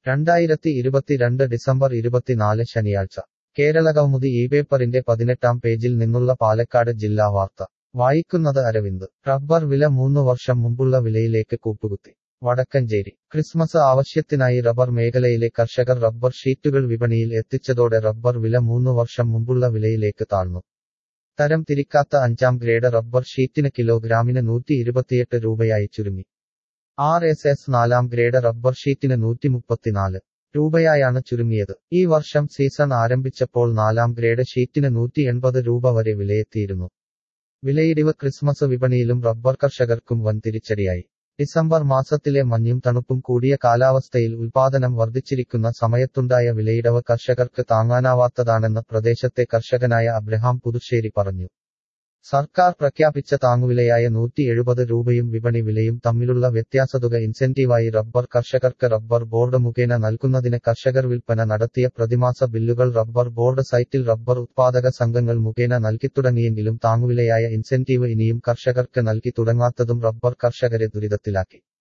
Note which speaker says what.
Speaker 1: 2022 December 24 ശനിയാഴ്ച കേരളകൗമുദി ഇപേപ്പറിന്റെ 18-ാം പേജിൽ നിന്നുള്ള പാലക്കാട് ജില്ലാ വാർത്ത വായിക്കുന്നത് അരവിന്ദ്. റബ്ബർ വില 3 വർഷം മുമ്പുള്ള വിലയിലേക്ക് കൂപ്പുകുത്തി. വടക്കഞ്ചേരി. ക്രിസ്മസ് ആവശ്യത്തിനായി റബ്ബർ മേഖലയിലെ കർഷകർ റബ്ബർ ഷീറ്റുകൾ വിപണിയിൽ എത്തിച്ചതോടെ റബ്ബർ വില 3 വർഷം മുമ്പുള്ള വിലയിലേക്ക് താഴ്ന്നു. തരം തിരിക്കാത്ത 5ാം ഗ്രേഡ് റബ്ബർ ഷീറ്റിന് കിലോഗ്രാമിന് 128 രൂപയായി ചുരുങ്ങി. RSS 4ാം ഗ്രേഡ് റബ്ബർ ഷീറ്റിന് 134 രൂപയായാണ് ചുരുങ്ങിയത്. ഈ വർഷം സീസൺ ആരംഭിച്ചപ്പോൾ 4ാം ഗ്രേഡ് ഷീറ്റിന് 180 രൂപ വരെ വിലയെത്തിയിരുന്നു. വിലയിടിവ് ക്രിസ്മസ് വിപണിയിലും റബ്ബർ കർഷകർക്കും വൻ തിരിച്ചടിയായി. ഡിസംബർ മാസത്തിലെ മഞ്ഞും തണുപ്പും കൂടിയ കാലാവസ്ഥയിൽ ഉൽപാദനം വർദ്ധിച്ചിരിക്കുന്ന സമയത്തുണ്ടായ വിലയിടിവ് കർഷകർക്ക് താങ്ങാനാവാത്തതാണെന്ന് പ്രദേശത്തെ കർഷകനായ അബ്രഹാം പുതുശ്ശേരി പറഞ്ഞു. സർക്കാർ പ്രഖ്യാപിച്ച താങ്ങുവിലയായ 170 രൂപയും വിപണി വിലയും തമ്മിലുള്ള വ്യത്യാസതുക ഇൻസെന്റീവായി റബ്ബർ കർഷകർക്ക് റബ്ബർ ബോർഡ് മുഖേന നൽകുന്നതിന് കർഷകർ വിൽപ്പന നടത്തിയ പ്രതിമാസ ബില്ലുകൾ റബ്ബർ ബോർഡ് സൈറ്റിൽ റബ്ബർ ഉത്പാദക സംഘങ്ങൾ മുഖേന നൽകിത്തുടങ്ങിയെങ്കിലും താങ്ങുവിലയായ ഇൻസെന്റീവ് ഇനിയും കർഷകർക്ക് നൽകി തുടങ്ങാത്തതും റബ്ബർ കർഷകരെ ദുരിതത്തിലാക്കി.